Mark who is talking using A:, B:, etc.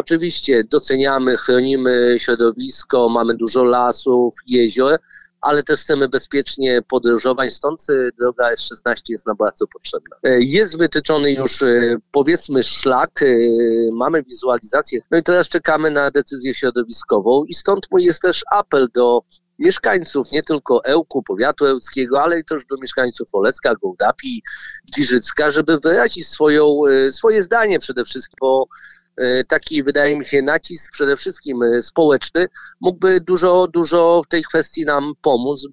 A: oczywiście doceniamy, chronimy środowisko, mamy dużo lasów, jezior, ale też chcemy bezpiecznie podróżować, stąd droga S16 jest nam bardzo potrzebna. Jest wytyczony już, powiedzmy, szlak, mamy wizualizację, no i teraz czekamy na decyzję środowiskową i stąd mój jest też apel do mieszkańców nie tylko Ełku, powiatu ełckiego, ale i też do mieszkańców Olecka, Gołdapi, Giżycka, żeby wyrazić swoje zdanie przede wszystkim, bo taki, wydaje mi się, nacisk przede wszystkim społeczny mógłby dużo w tej kwestii nam pomóc.